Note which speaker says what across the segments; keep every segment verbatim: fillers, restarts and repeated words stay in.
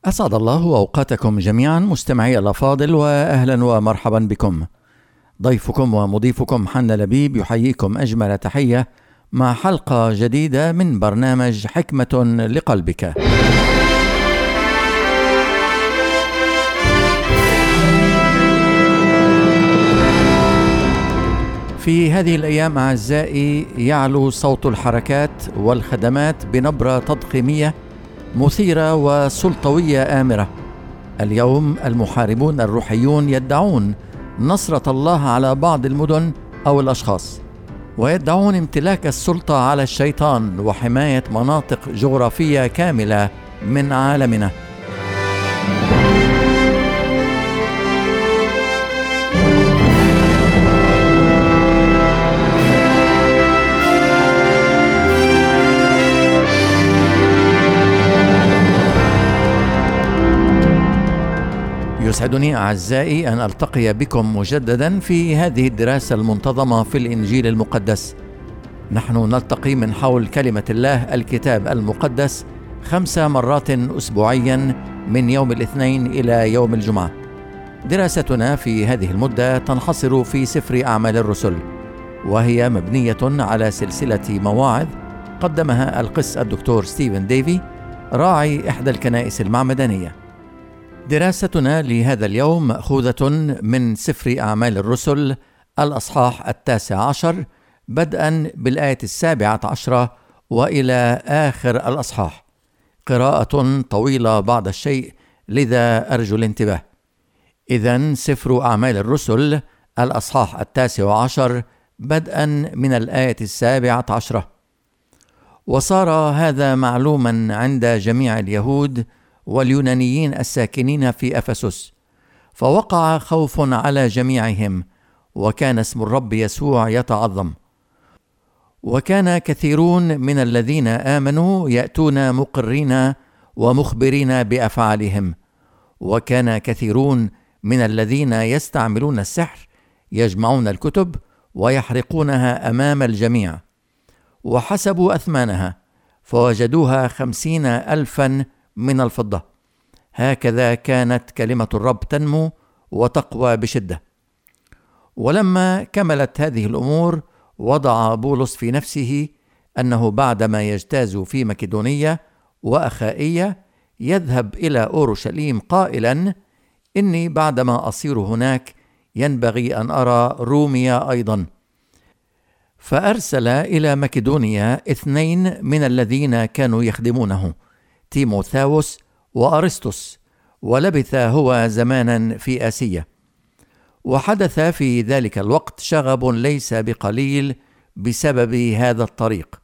Speaker 1: أسعد الله أوقاتكم جميعا مستمعي الأفاضل، وأهلا ومرحبا بكم. ضيفكم ومضيفكم حنا لبيب يحييكم أجمل تحية مع حلقة جديدة من برنامج حكمة لقلبك. في هذه الأيام أعزائي يعلو صوت الحركات والخدمات بنبرة تضخيمية مثيرة وسلطوية آمرة. اليوم المحاربون الروحيون يدعون نصرة الله على بعض المدن أو الأشخاص، ويدعون امتلاك السلطة على الشيطان وحماية مناطق جغرافية كاملة من عالمنا. يسعدني أعزائي أن ألتقي بكم مجددا في هذه الدراسة المنتظمة في الإنجيل المقدس. نحن نلتقي من حول كلمة الله الكتاب المقدس خمس مرات أسبوعيا من يوم الاثنين إلى يوم الجمعة. دراستنا في هذه المدة تنحصر في سفر أعمال الرسل، وهي مبنية على سلسلة مواعظ قدمها القس الدكتور ستيفن ديفي راعي إحدى الكنائس المعمدانية. دراستنا لهذا اليوم مأخوذة من سفر أعمال الرسل الأصحاح التاسع عشر بدءا بالآية السابعة عشرة وإلى آخر الأصحاح. قراءة طويلة بعض الشيء، لذا أرجو الانتباه. إذن سفر أعمال الرسل الأصحاح التاسع عشر بدءا من الآية السابعة عشرة. وصار هذا معلوما عند جميع اليهود واليونانيين الساكنين في أفسس، فوقع خوف على جميعهم، وكان اسم الرب يسوع يتعظم. وكان كثيرون من الذين آمنوا يأتون مقرين ومخبرين بأفعالهم، وكان كثيرون من الذين يستعملون السحر يجمعون الكتب ويحرقونها أمام الجميع، وحسبوا أثمانها فوجدوها خمسين ألفا من الفضة. هكذا كانت كلمة الرب تنمو وتقوى بشدة. ولما كملت هذه الأمور وضع بولس في نفسه أنه بعدما يجتاز في مكدونية وأخائية يذهب إلى أورشليم قائلا: إني بعدما أصير هناك ينبغي أن أرى روميا أيضا. فأرسل إلى مكدونيا اثنين من الذين كانوا يخدمونه، تيموثاوس وأرسطس، ولبث هو زمانا في آسيا. وحدث في ذلك الوقت شغب ليس بقليل بسبب هذا الطريق،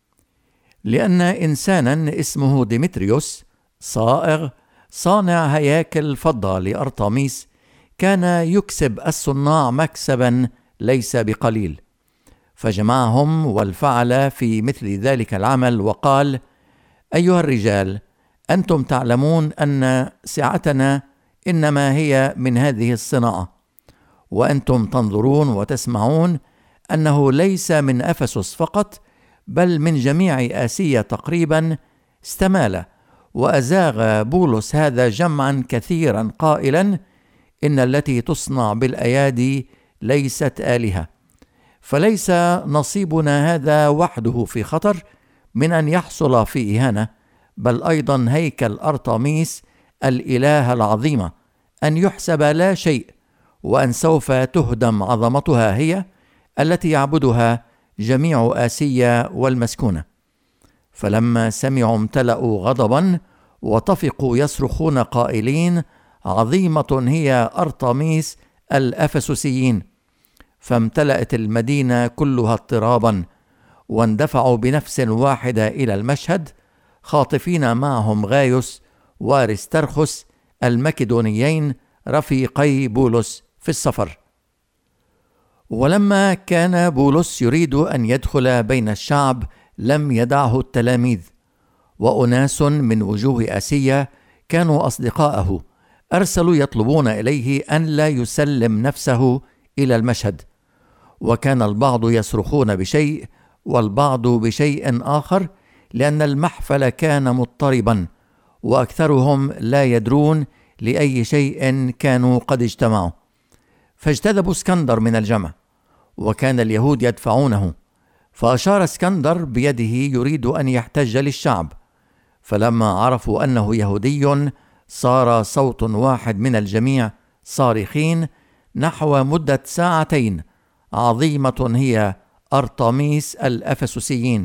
Speaker 1: لأن إنسانا اسمه ديمتريوس صائغ صانع هياكل فضة لأرطميس كان يكسب الصناع مكسبا ليس بقليل، فجمعهم والفعل في مثل ذلك العمل وقال: أيها الرجال، أنتم تعلمون أن سعتنا إنما هي من هذه الصناعة، وأنتم تنظرون وتسمعون أنه ليس من أفسس فقط بل من جميع آسيا تقريبا استمال وأزاغ بولس هذا جمعا كثيرا قائلا: إن التي تصنع بالأيادي ليست آلهة. فليس نصيبنا هذا وحده في خطر من أن يحصل في إهانة، بل أيضا هيكل أرطميس الإله العظيمة أن يحسب لا شيء، وأن سوف تهدم عظمتها هي التي يعبدها جميع آسيا والمسكونة. فلما سمعوا امتلأوا غضبا وطفقوا يصرخون قائلين: عظيمة هي أرطميس الأفسسيين. فامتلأت المدينة كلها اضطرابا، واندفعوا بنفس واحدة إلى المشهد، خاطفين معهم غايوس وارسترخس المكدونيين رفيقي بولس في السفر. ولما كان بولس يريد أن يدخل بين الشعب لم يدعه التلاميذ، وأناس من وجوه آسيا كانوا أصدقاءه أرسلوا يطلبون إليه أن لا يسلم نفسه إلى المشهد. وكان البعض يصرخون بشيء والبعض بشيء آخر، لأن المحفل كان مضطربا، وأكثرهم لا يدرون لأي شيء كانوا قد اجتمعوا. فاجتذبوا اسكندر من الجمع، وكان اليهود يدفعونه، فأشار اسكندر بيده يريد أن يحتج للشعب. فلما عرفوا أنه يهودي صار صوت واحد من الجميع صارخين نحو مدة ساعتين: عظيمة هي أرطميس الأفسسيين.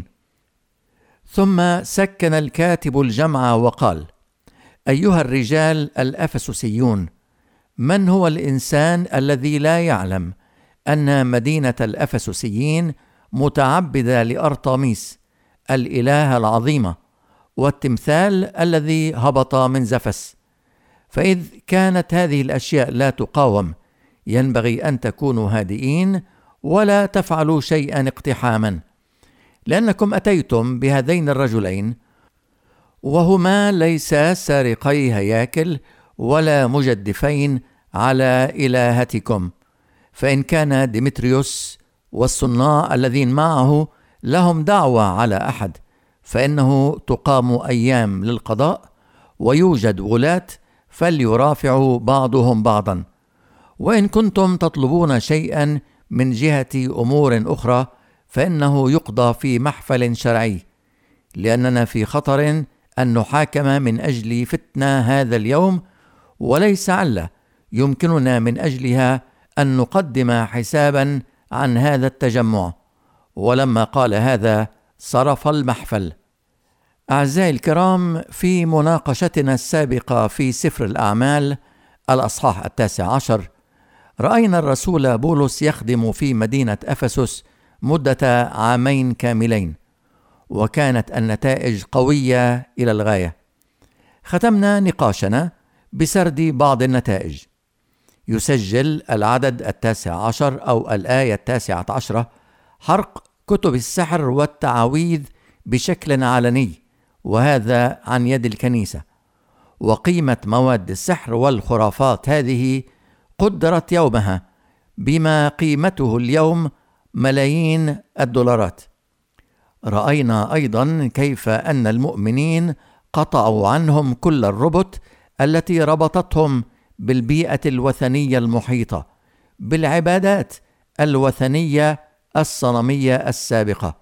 Speaker 1: ثم سكن الكاتب الجمع وقال: أيها الرجال الأفسسيون، من هو الإنسان الذي لا يعلم أن مدينة الأفسسيين متعبدة لأرطميس الإلهة العظيمة، والتمثال الذي هبط من زفس؟ فإذ كانت هذه الأشياء لا تقاوم، ينبغي أن تكونوا هادئين ولا تفعلوا شيئا اقتحاما، لأنكم أتيتم بهذين الرجلين وهما ليسا سارقي هياكل ولا مجدفين على إلهتكم. فإن كان ديمتريوس والصناع الذين معه لهم دعوة على أحد، فإنه تقام أيام للقضاء ويوجد غلاة، فليرافعوا بعضهم بعضا. وإن كنتم تطلبون شيئا من جهة أمور أخرى، فإنه يقضى في محفل شرعي، لأننا في خطر أن نحاكم من أجل فتنة هذا اليوم، وليس علة يمكننا من أجلها أن نقدم حسابا عن هذا التجمع. ولما قال هذا صرف المحفل. أعزائي الكرام، في مناقشتنا السابقة في سفر الأعمال الأصحاح التاسع عشر، رأينا الرسول بولس يخدم في مدينة أفسس مدة عامين كاملين، وكانت النتائج قوية إلى الغاية. ختمنا نقاشنا بسرد بعض النتائج. يسجل العدد التاسع عشر أو الآية التاسعة عشرة حرق كتب السحر والتعاويذ بشكل علني، وهذا عن يد الكنيسة. وقيمة مواد السحر والخرافات هذه قدرت يومها بما قيمته اليوم ملايين الدولارات. رأينا أيضا كيف أن المؤمنين قطعوا عنهم كل الربط التي ربطتهم بالبيئة الوثنية المحيطة، بالعبادات الوثنية الصنمية السابقة.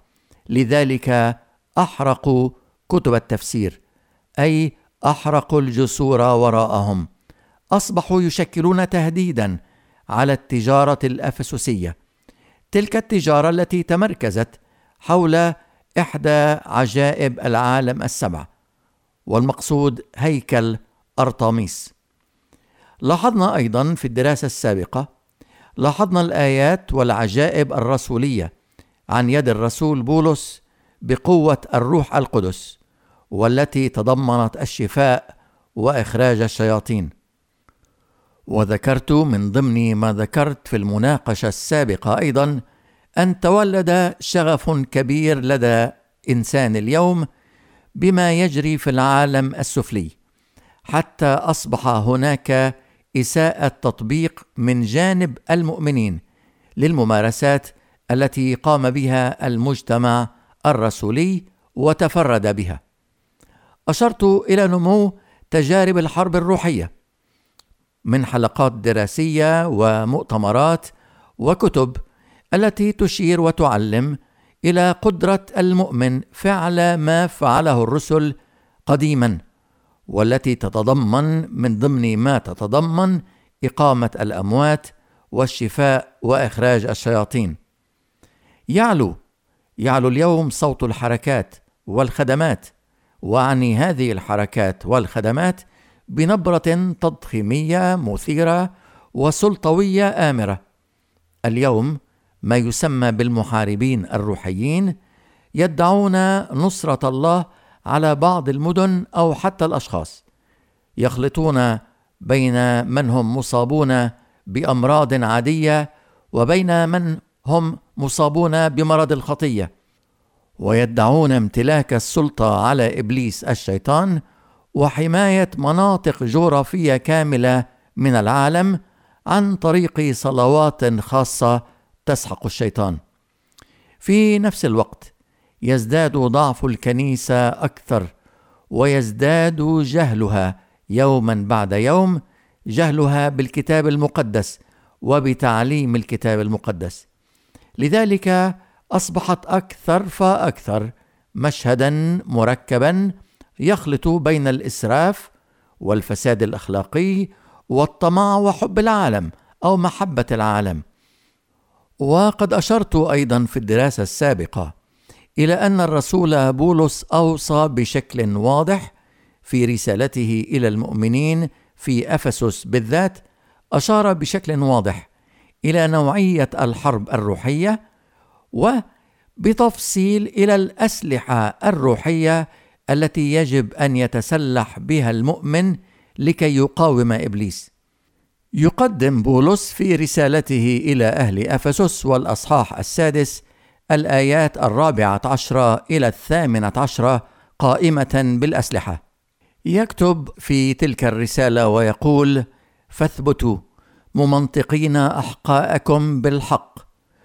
Speaker 1: لذلك أحرقوا كتب التفسير، أي أحرقوا الجسور وراءهم. أصبحوا يشكلون تهديدا على التجارة الأفسسية، تلك التجارة التي تمركزت حول إحدى عجائب العالم السبع، والمقصود هيكل أرطميس. لاحظنا أيضا في الدراسة السابقة، لاحظنا الآيات والعجائب الرسولية عن يد الرسول بولس بقوة الروح القدس، والتي تضمنت الشفاء وإخراج الشياطين. وذكرت من ضمن ما ذكرت في المناقشة السابقة أيضا أن تولد شغف كبير لدى إنسان اليوم بما يجري في العالم السفلي، حتى أصبح هناك إساءة تطبيق من جانب المؤمنين للممارسات التي قام بها المجتمع الرسولي وتفرد بها. أشرت إلى نمو تجارب الحرب الروحية من حلقات دراسية ومؤتمرات وكتب التي تشير وتعلم إلى قدرة المؤمن فعل ما فعله الرسل قديما، والتي تتضمن من ضمن ما تتضمن إقامة الأموات والشفاء وإخراج الشياطين. يعلو يعلو اليوم صوت الحركات والخدمات، وعني هذه الحركات والخدمات بنبرة تضخيمية مثيرة وسلطوية آمرة. اليوم ما يسمى بالمحاربين الروحيين يدعون نصرة الله على بعض المدن أو حتى الأشخاص، يخلطون بين من هم مصابون بأمراض عادية وبين من هم مصابون بمرض الخطية، ويدعون امتلاك السلطة على إبليس الشيطان وحماية مناطق جغرافية كاملة من العالم عن طريق صلوات خاصة تسحق الشيطان. في نفس الوقت يزداد ضعف الكنيسة أكثر، ويزداد جهلها يوما بعد يوم، جهلها بالكتاب المقدس وبتعليم الكتاب المقدس. لذلك أصبحت أكثر فأكثر مشهدا مركبا يخلط بين الإسراف والفساد الأخلاقي والطمع وحب العالم أو محبة العالم. وقد أشرت أيضا في الدراسة السابقة إلى أن الرسول بولس أوصى بشكل واضح في رسالته إلى المؤمنين في أفسس بالذات، أشار بشكل واضح إلى نوعية الحرب الروحية وبتفصيل إلى الأسلحة الروحية التي يجب أن يتسلح بها المؤمن لكي يقاوم إبليس. يقدم بولس في رسالته إلى أهل أفسس والأصحاح السادس الآيات الرابعة عشرة إلى الثامنة عشرة قائمة بالأسلحة. يكتب في تلك الرسالة ويقول: فاثبتوا ممنطقين أحقاءكم بالحق،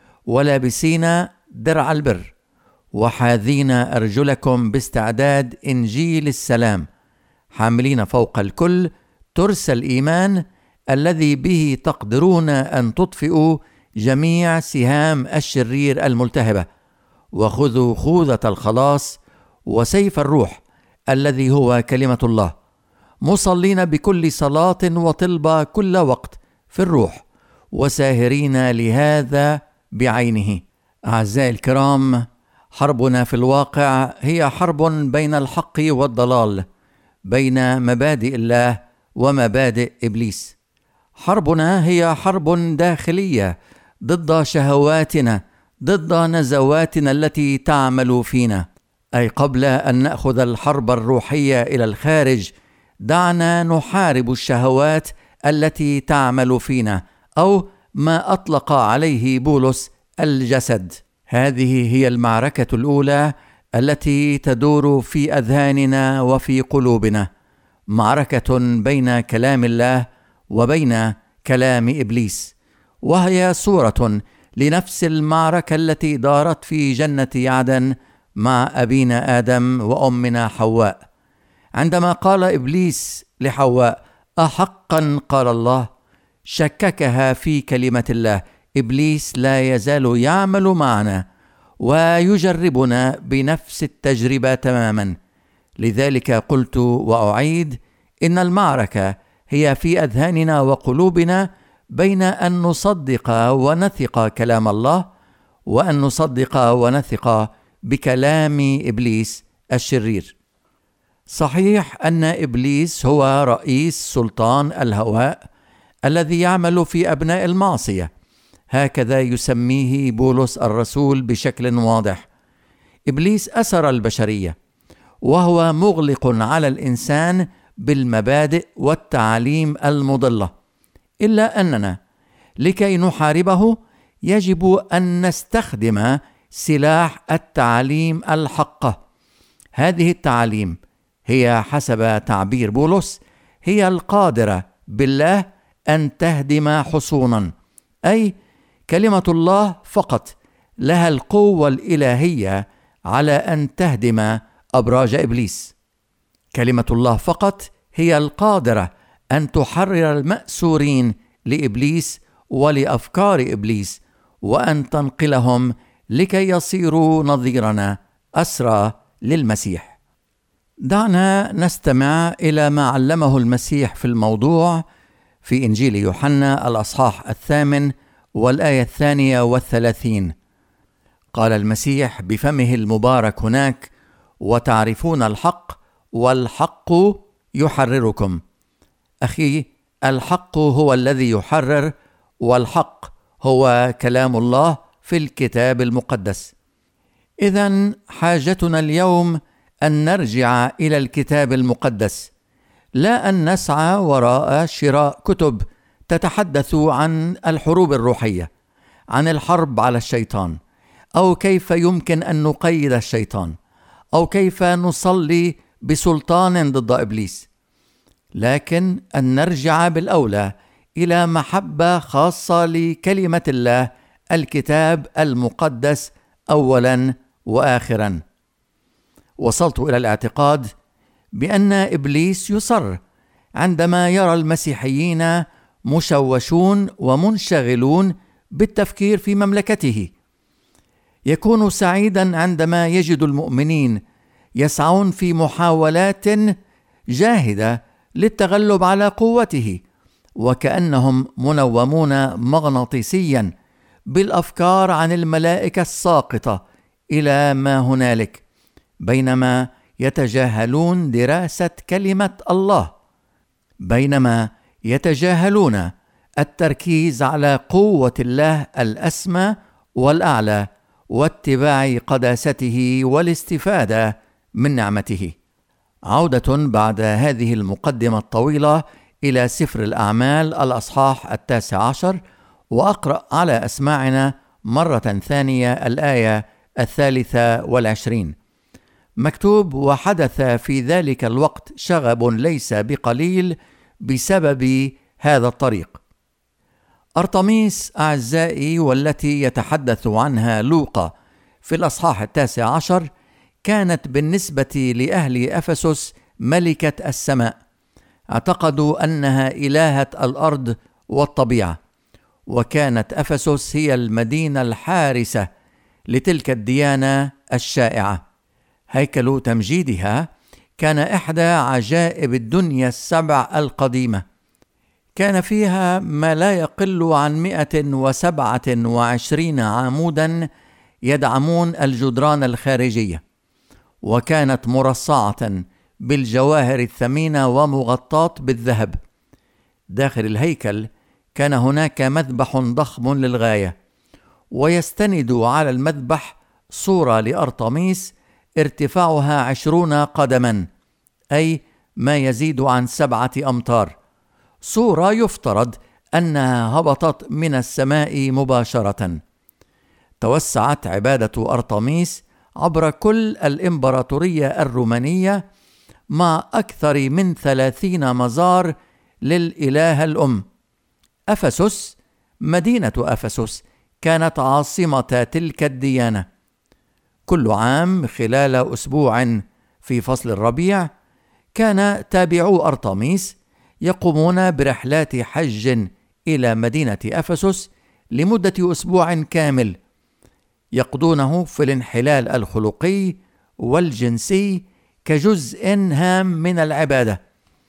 Speaker 1: ولابسين درع البر، وحاذين أرجلكم باستعداد إنجيل السلام، حاملين فوق الكل ترس الإيمان الذي به تقدرون أن تطفئوا جميع سهام الشرير الملتهبة، وخذوا خوذة الخلاص وسيف الروح الذي هو كلمة الله، مصلين بكل صلاة وطلبة كل وقت في الروح، وساهرين لهذا بعينه. أعزائي الكرام، حربنا في الواقع هي حرب بين الحق والضلال، بين مبادئ الله ومبادئ إبليس. حربنا هي حرب داخلية ضد شهواتنا، ضد نزواتنا التي تعمل فينا. أي قبل أن نأخذ الحرب الروحية إلى الخارج، دعنا نحارب الشهوات التي تعمل فينا، أو ما أطلق عليه بولس الجسد. هذه هي المعركة الأولى التي تدور في أذهاننا وفي قلوبنا، معركة بين كلام الله وبين كلام إبليس، وهي صورة لنفس المعركة التي دارت في جنة عدن مع أبينا آدم وأمنا حواء، عندما قال إبليس لحواء: أحقا قال الله، شككها في كلمة الله. إبليس لا يزال يعمل معنا ويجربنا بنفس التجربة تماما. لذلك قلت وأعيد إن المعركة هي في أذهاننا وقلوبنا بين أن نصدق ونثق كلام الله وأن نصدق ونثق بكلام إبليس الشرير. صحيح أن إبليس هو رئيس سلطان الهواء الذي يعمل في أبناء المعصية، هكذا يسميه بولس الرسول بشكل واضح. إبليس أسر البشرية، وهو مغلق على الإنسان بالمبادئ والتعاليم المضلة، إلا أننا لكي نحاربه يجب أن نستخدم سلاح التعاليم الحقة. هذه التعاليم هي حسب تعبير بولس هي القادرة بالله أن تهدم حصونا، أي كلمة الله فقط لها القوة الإلهية على أن تهدم أبراج إبليس. كلمة الله فقط هي القادرة أن تحرر المأسورين لإبليس ولأفكار إبليس، وأن تنقلهم لكي يصيروا نظيرنا أسرى للمسيح. دعنا نستمع إلى ما علمه المسيح في الموضوع في إنجيل يوحنا الأصحاح الثامن والآية الثانية والثلاثين. قال المسيح بفمه المبارك هناك: وتعرفون الحق والحق يحرركم. أخي، الحق هو الذي يحرر، والحق هو كلام الله في الكتاب المقدس. إذن حاجتنا اليوم أن نرجع إلى الكتاب المقدس، لا أن نسعى وراء شراء كتب تتحدث عن الحروب الروحية، عن الحرب على الشيطان، أو كيف يمكن أن نقيد الشيطان، أو كيف نصلي بسلطان ضد إبليس، لكن أن نرجع بالأولى إلى محبة خاصة لكلمة الله، الكتاب المقدس أولا وآخرا. وصلت إلى الاعتقاد بأن إبليس يصر عندما يرى المسيحيين مشوشون ومنشغلون بالتفكير في مملكته. يكون سعيدا عندما يجد المؤمنين يسعون في محاولات جاهدة للتغلب على قوته، وكأنهم منومون مغناطيسيا بالأفكار عن الملائكة الساقطة إلى ما هنالك، بينما يتجاهلون دراسة كلمة الله، بينما يتجاهلون التركيز على قوة الله الأسمى والأعلى واتباع قداسته والاستفادة من نعمته. عودة بعد هذه المقدمة الطويلة إلى سفر الأعمال الأصحاح التاسع عشر، وأقرأ على أسماعنا مرة ثانية الآية الثالثة والعشرين. مكتوب: وحدث في ذلك الوقت شغب ليس بقليل بسبب هذا الطريق. أرطميس أعزائي، والتي يتحدث عنها لوقا في الأصحاح التاسع عشر، كانت بالنسبة لأهل أفسس ملكة السماء. اعتقدوا أنها إلهة الأرض والطبيعة، وكانت أفسس هي المدينة الحارسة لتلك الديانة الشائعة. هيكل تمجيدها كان إحدى عجائب الدنيا السبع القديمة، كان فيها ما لا يقل عن مئة وسبعة وعشرين عمودا يدعمون الجدران الخارجية، وكانت مرصعة بالجواهر الثمينة ومغطاة بالذهب. داخل الهيكل كان هناك مذبح ضخم للغاية، ويستند على المذبح صورة لأرطميس ارتفاعها عشرون قدما، أي ما يزيد عن سبعة أمتار، صورة يفترض أنها هبطت من السماء مباشرة. توسعت عبادة أرطميس عبر كل الإمبراطورية الرومانية، مع أكثر من ثلاثين مزار للإله الأم. أفسس، مدينة أفسس، كانت عاصمة تلك الديانة. كل عام خلال أسبوع في فصل الربيع كان تابعو أرطميس يقومون برحلات حج إلى مدينة أفسس لمدة أسبوع كامل، يقضونه في الانحلال الخلقي والجنسي كجزء هام من العبادة،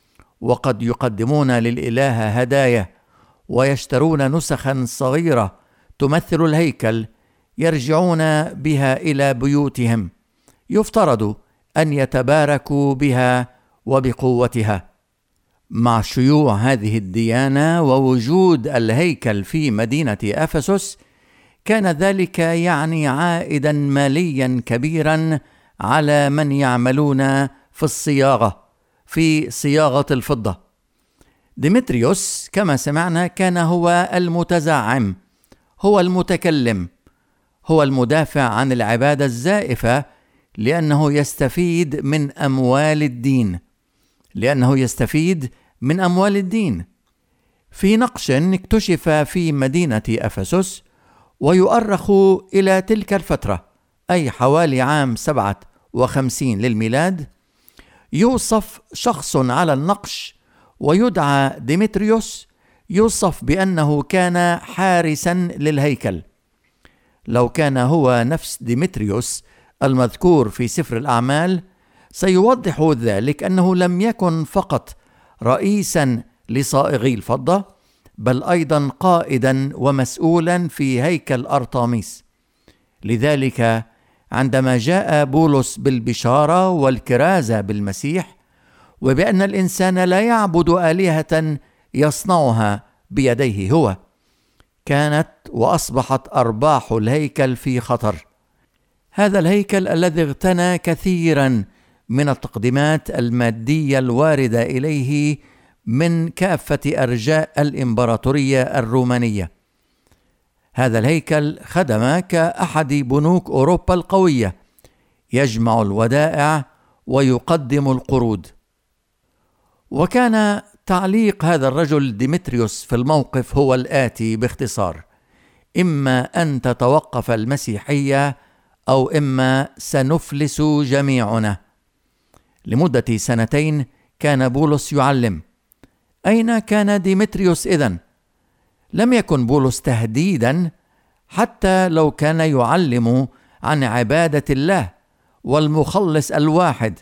Speaker 1: وقد يقدمون للإله هدايا ويشترون نسخا صغيرة تمثل الهيكل يرجعون بها إلى بيوتهم، يفترض أن يتباركوا بها وبقوتها. مع شيوع هذه الديانة ووجود الهيكل في مدينة أفسس، كان ذلك يعني عائدا ماليا كبيرا على من يعملون في الصياغة في صياغة الفضة. ديمتريوس كما سمعنا كان هو المتزعم، هو المتكلم، هو المدافع عن العبادة الزائفة، لأنه يستفيد من أموال الدين لأنه يستفيد من أموال الدين. في نقش اكتشف في مدينة أفسس ويؤرخ إلى تلك الفترة، أي حوالي عام سبعة وخمسين للميلاد، يوصف شخص على النقش ويدعى ديمتريوس، يوصف بأنه كان حارسا للهيكل. لو كان هو نفس ديمتريوس المذكور في سفر الأعمال، سيوضح ذلك أنه لم يكن فقط رئيسا لصائغي الفضة، بل أيضا قائدا ومسؤولا في هيكل أرطميس. لذلك عندما جاء بولس بالبشارة والكرازة بالمسيح وبأن الإنسان لا يعبد آلهة يصنعها بيديه هو، كانت وأصبحت أرباح الهيكل في خطر. هذا الهيكل الذي اغتنى كثيرا من التقديمات المادية الواردة إليه من كافة أرجاء الإمبراطورية الرومانية. هذا الهيكل خدم كأحد بنوك أوروبا القوية، يجمع الودائع ويقدم القروض. وكان تعليق هذا الرجل ديمتريوس في الموقف هو الآتي باختصار: إما أن تتوقف المسيحية أو إما سنفلس جميعنا. لمدة سنتين كان بولس يعلم. أين كان ديمتريوس إذن؟ لم يكن بولس تهديدا حتى لو كان يعلم عن عبادة الله والمخلص الواحد.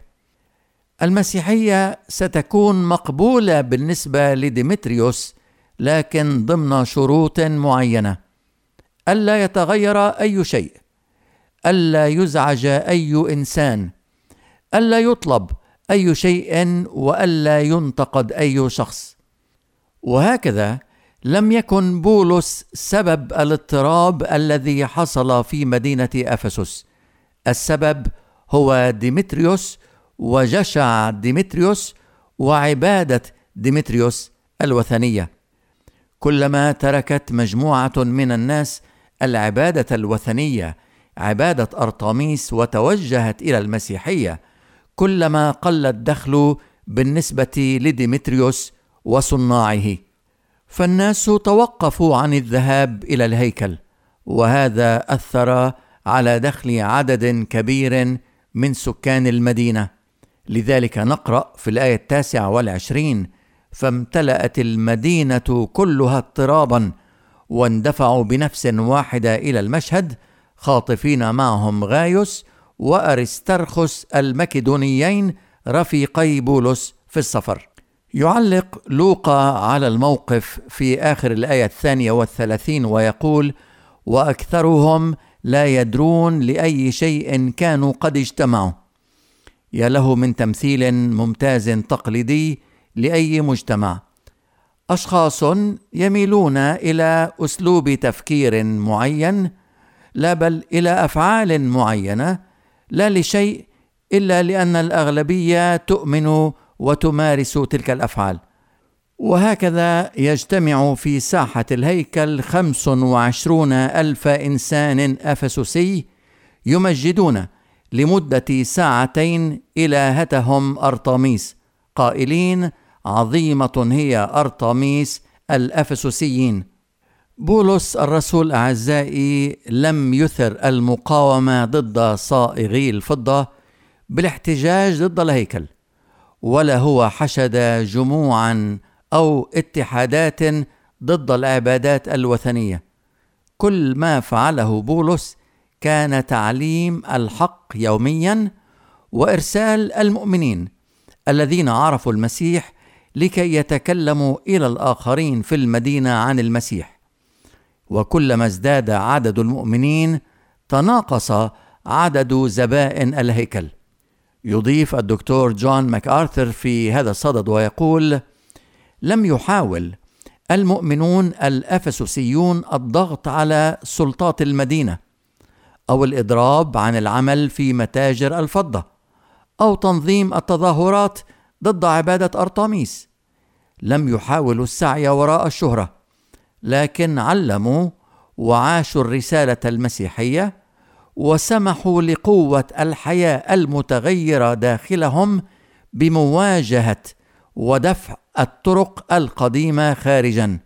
Speaker 1: المسيحية ستكون مقبولة بالنسبة لديمتريوس، لكن ضمن شروط معينة: ألا يتغير أي شيء، ألا يزعج أي إنسان، ألا يطلب أي شيء، وألا ينتقد أي شخص. وهكذا لم يكن بولس سبب الاضطراب الذي حصل في مدينة أفسس. السبب هو ديمتريوس وجشع ديمتريوس وعبادة ديمتريوس الوثنية. كلما تركت مجموعة من الناس العبادة الوثنية، عبادة أرطميس، وتوجهت إلى المسيحية، كلما قل الدخل بالنسبة لديمتريوس وصناعه. فالناس توقفوا عن الذهاب إلى الهيكل، وهذا أثر على دخل عدد كبير من سكان المدينة. لذلك نقرأ في الآية التاسعة والعشرين: فامتلأت المدينة كلها اضطرابا، واندفعوا بنفس واحدة إلى المشهد، خاطفين معهم غايوس وأرسترخس المكدونيين رفيقي بولس في السفر. يعلق لوقا على الموقف في آخر الآية الثانية والثلاثين ويقول: وأكثرهم لا يدرون لأي شيء كانوا قد اجتمعوا. يا له من تمثيل ممتاز تقليدي لأي مجتمع. أشخاص يميلون إلى أسلوب تفكير معين، لا بل إلى أفعال معينة، لا لشيء إلا لأن الأغلبية تؤمن وتمارس تلك الأفعال. وهكذا يجتمع في ساحة الهيكل خمس وعشرون ألف إنسان أفسسي يمجدون لمدة ساعتين إلهتهم أرطميس، قائلين: عظيمة هي أرطميس الأفسسيين. بولس الرسول أعزائي لم يثر المقاومة ضد صائغي الفضة بالاحتجاج ضد الهيكل، ولا هو حشد جموعا أو اتحادات ضد العبادات الوثنية. كل ما فعله بولس كان تعليم الحق يوميا، وإرسال المؤمنين الذين عرفوا المسيح لكي يتكلموا إلى الآخرين في المدينة عن المسيح. وكلما ازداد عدد المؤمنين تناقص عدد زبائن الهيكل. يضيف الدكتور جون ماكارثر في هذا الصدد ويقول: لم يحاول المؤمنون الأفسسيون الضغط على سلطات المدينة، أو الإضراب عن العمل في متاجر الفضة، أو تنظيم التظاهرات ضد عبادة أرطميس. لم يحاولوا السعي وراء الشهرة، لكن علموا وعاشوا الرسالة المسيحية، وسمحوا لقوة الحياة المتغيرة داخلهم بمواجهة ودفع الطرق القديمة خارجا.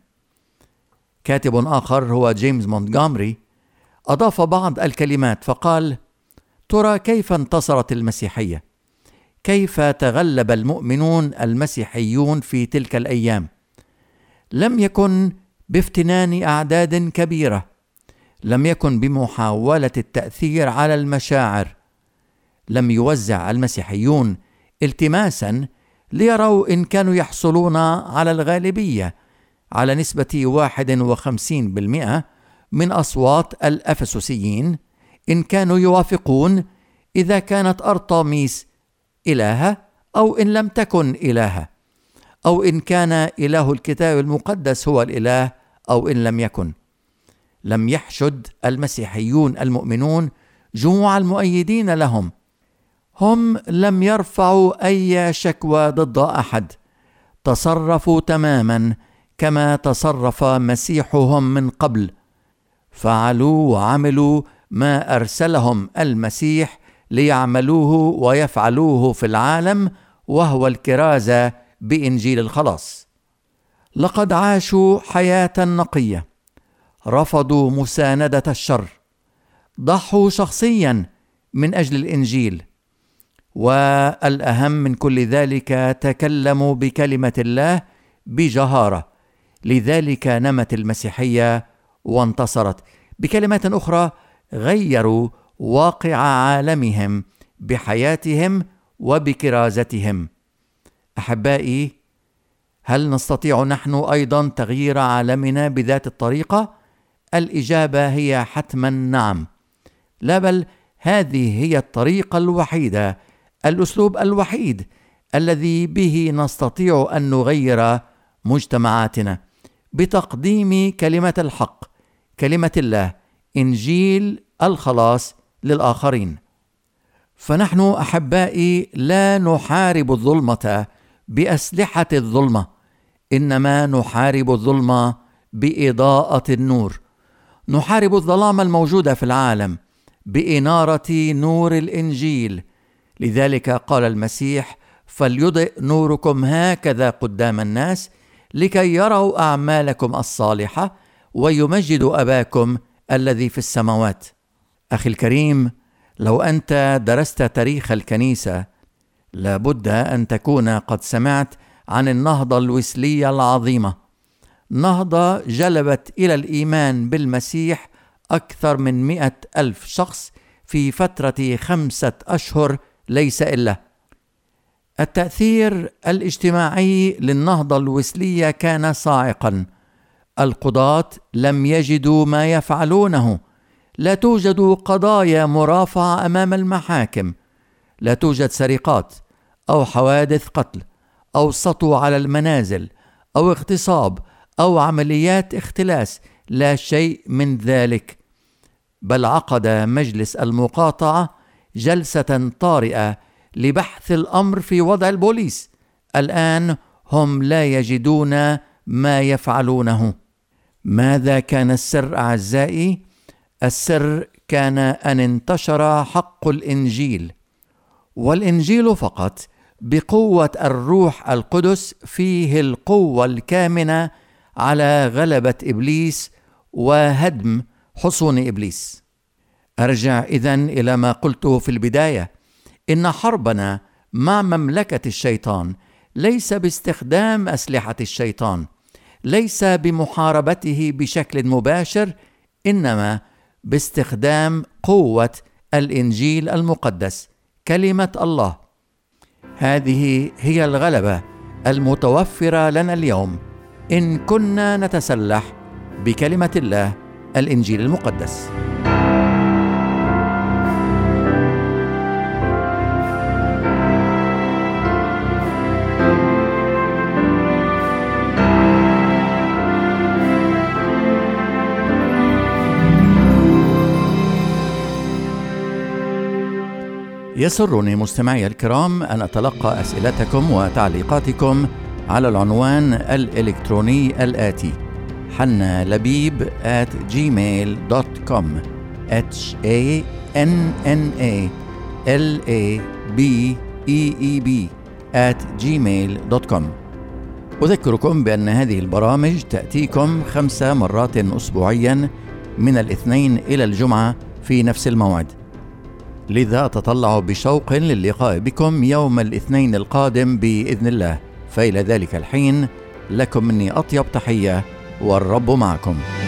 Speaker 1: كاتب آخر هو جيمس مونتغومري أضاف بعض الكلمات فقال: ترى كيف انتصرت المسيحية؟ كيف تغلب المؤمنون المسيحيون في تلك الأيام؟ لم يكن بافتنان أعداد كبيرة، لم يكن بمحاولة التأثير على المشاعر. لم يوزع المسيحيون التماسا ليروا إن كانوا يحصلون على الغالبية على نسبة واحد وخمسين بالمئة من أصوات الأفسسيين، إن كانوا يوافقون إذا كانت أرطميس إلهة أو إن لم تكن إلهة، أو إن كان إله الكتاب المقدس هو الإله أو إن لم يكن. لم يحشد المسيحيون المؤمنون جموع المؤيدين لهم. هم لم يرفعوا أي شكوى ضد أحد، تصرفوا تماما كما تصرف مسيحهم من قبل. فعلوا وعملوا ما أرسلهم المسيح ليعملوه ويفعلوه في العالم، وهو الكرازة بإنجيل الخلاص. لقد عاشوا حياة نقية، رفضوا مساندة الشر، ضحوا شخصيا من أجل الإنجيل، والأهم من كل ذلك تكلموا بكلمة الله بجهارة، لذلك نمت المسيحية وانتصرت. بكلمات أخرى، غيروا واقع عالمهم بحياتهم وبكرازتهم. أحبائي، هل نستطيع نحن أيضا تغيير عالمنا بذات الطريقة؟ الإجابة هي حتما نعم. لا، بل هذه هي الطريقة الوحيدة، الأسلوب الوحيد الذي به نستطيع أن نغير مجتمعاتنا، بتقديم كلمة الحق، كلمة الله، إنجيل الخلاص للآخرين. فنحن أحبائي لا نحارب الظلمة بأسلحة الظلمة، إنما نحارب الظلمة بإضاءة النور. نحارب الظلام الموجودة في العالم بإنارة نور الإنجيل. لذلك قال المسيح: فليضئ نوركم هكذا قدام الناس لكي يروا أعمالكم الصالحة ويمجدوا أباكم الذي في السماوات. أخي الكريم، لو أنت درست تاريخ الكنيسة لابد أن تكون قد سمعت عن النهضة الويسلية العظيمة، نهضة جلبت إلى الإيمان بالمسيح أكثر من مئة ألف شخص في فترة خمسة أشهر ليس إلا. التأثير الاجتماعي للنهضة الويسلية كان صاعقا. القضاة لم يجدوا ما يفعلونه، لا توجد قضايا مرافعة أمام المحاكم، لا توجد سرقات أو حوادث قتل أو سطو على المنازل أو اغتصاب أو عمليات اختلاس، لا شيء من ذلك. بل عقد مجلس المقاطعة جلسة طارئة لبحث الأمر في وضع البوليس. الآن هم لا يجدون ما يفعلونه. ماذا كان السر أعزائي؟ السر كان أن انتشر حق الإنجيل، والإنجيل فقط بقوة الروح القدس فيه القوة الكامنة على غلبة إبليس وهدم حصون إبليس. أرجع إذن إلى ما قلته في البداية، إن حربنا مع مملكة الشيطان ليس باستخدام أسلحة الشيطان، ليس بمحاربته بشكل مباشر، إنما باستخدام قوة الإنجيل المقدس، كلمة الله. هذه هي الغلبة المتوفرة لنا اليوم إن كنا نتسلح بكلمة الله، الإنجيل المقدس. يسرني مستمعي الكرام أن أتلقى أسئلتكم وتعليقاتكم على العنوان الإلكتروني الآتي: حنا لبيب at gmail دوت كوم h a n n a l a b e e b at gmail دوت كوم. أذكركم بأن هذه البرامج تأتيكم خمس مرات أسبوعيا من الاثنين إلى الجمعة في نفس الموعد، لذا تطلعوا بشوق للقاء بكم يوم الاثنين القادم بإذن الله. فإلى ذلك الحين لكم مني أطيب تحية، والرب معكم.